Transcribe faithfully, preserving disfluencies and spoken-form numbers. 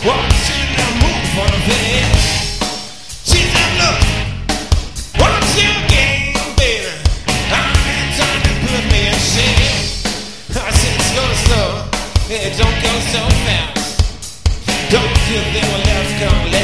watching them move on the bed. She said, look, what's your game, baby? I ain't trying to put me in shame. I said, slow, slow, yeah, don't go so fast. Don't you think we'll left come left?